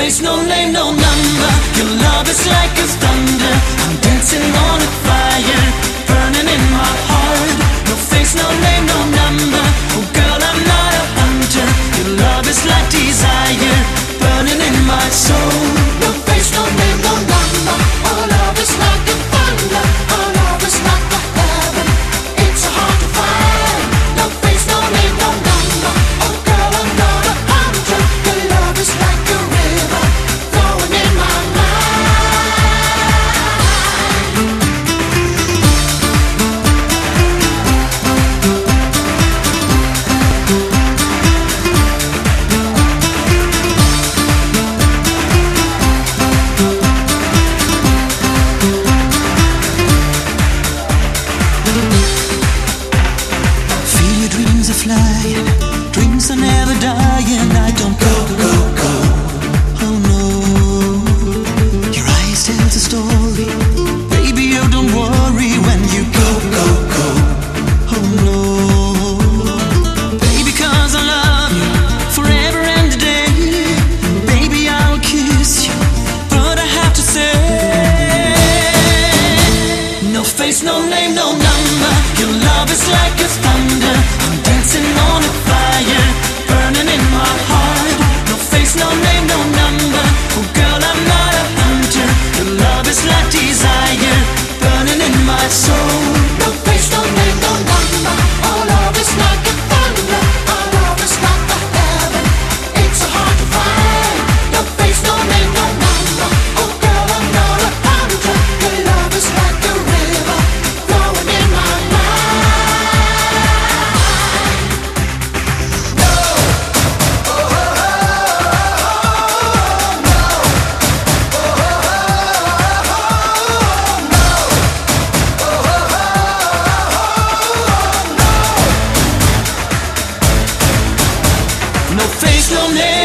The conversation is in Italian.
face, no name, no number. Your love is like a thunder. I'm dancing on a fire, burning in my heart. No face, no name, no number. Oh girl, I'm not a hunter. Your love is like desire, burning in my soul. No face, no name, no number. Our love is like a thunder. Our love is like a heaven. It's so hard to find. No face, no name, no number. Oh girl, I'm not a hunter. Your love is like a river flowing in my mind. Feel your dreams are flying, dreams are never dying. I don't go, go, go. Oh no, your eyes tell the story. Baby, you don't worry when you go, go, go. Oh no, baby, 'cause I love you forever and a day. Baby, I'll kiss you, but I have to say, no face, no name, no number. Your love is like a thunder. I'm dancing on a fire, burning in my heart. No face, no name, no number. Oh girl, I'm not a hunter. Your love is like desire, burning in my soul. No face, no name, no number. Our love is like a thunder. Our love is like a heaven. It's so hard to find. No face, no name, no number. Oh girl, I'm not a hunter. Your love is like a river flowing in my mind. No, oh, oh, oh, no, oh, oh, oh, no, no face, no name.